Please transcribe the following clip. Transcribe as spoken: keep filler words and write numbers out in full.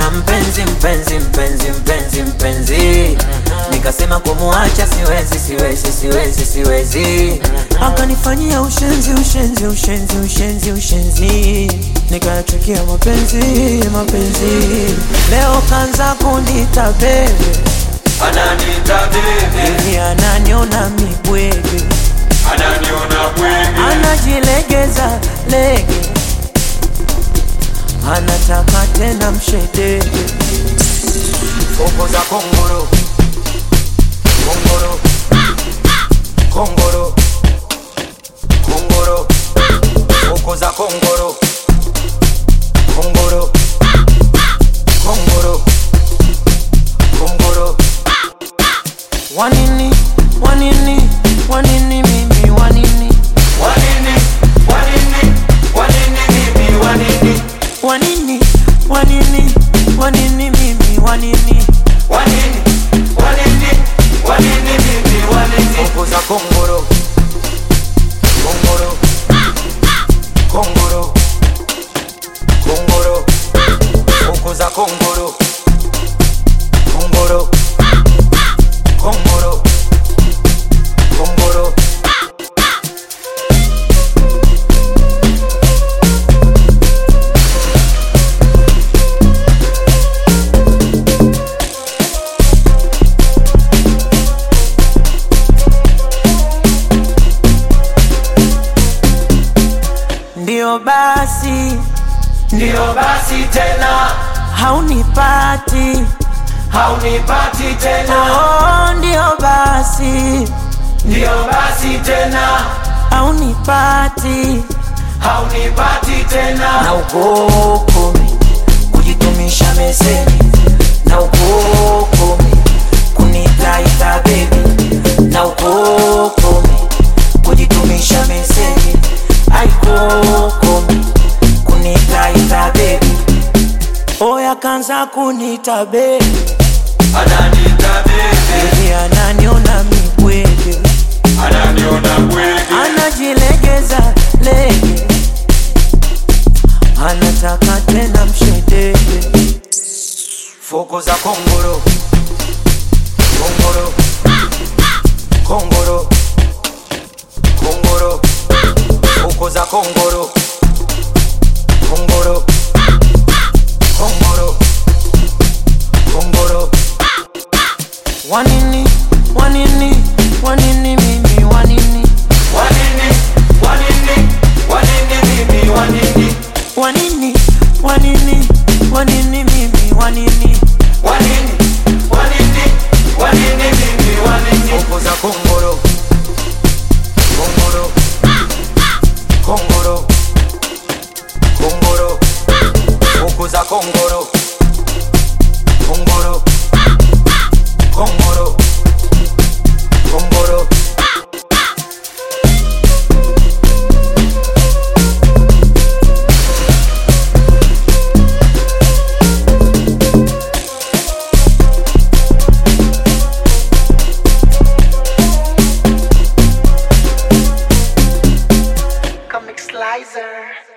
na mpenzi mpenzi mpenzi mpenzi mpenzi, nikasema kumuacha siwezi siwezi siwezi siwezi. Akanifanyia ushenzi ushenzi ushenzi ushenzi ushenzi, nikachukia mapenzi mapenzi. Leo kanza kunita baby, ananita baby, hivi ananiona mibwege, ananiona bwege, anajilegeza lege, anataka tena mshedege. Foko za kongoro, kongoro, kongoro, kongoro, foko za kongoro, kongoro, kongoro, kongoro. Wanini, wanini, wanini mimi wanini, Wanini, wanini, wanini mimi wanini, wanini, wanini, wanini mimi wanini, wanini, wanini, wanini mimi wanini. Foko za kongoro, kongoro, kongoro, kongoro, foko za kongoro, kongoro, kongoro, kongoro. ndio basi, Ndio basi tena, haunipati. haunipati tena. Oh, ndio basi, Ndio basi tena, haunipati. haunipati tena. Na ukokomi kujitumisha meseni, na ukokomi kunitaita baby, na ukokomi kujitumisha meseni, aikokomi kunitaita baby. Oya kanza kunita baby, Ananita baby, hivi ananiona mibwege, ananiona bwege, anajilegeza lege, anataka tena mshedege. foko za kongoro, kongoro, kongoro, kongoro, foko za kongoro, kongoro, kongoro, kongoro. Wanini, wanini, wanini mimi wanini, Wanini, wanini, wanini mimi wanini, wanini, wanini, wanini mimi wanini, wanini, wanini, wanini mimi wanini. Foko za kongoro, kongoro, kongoro, kongoro, foko za kongoro, kongoro, kongoro, kongoro. Comic Slicer.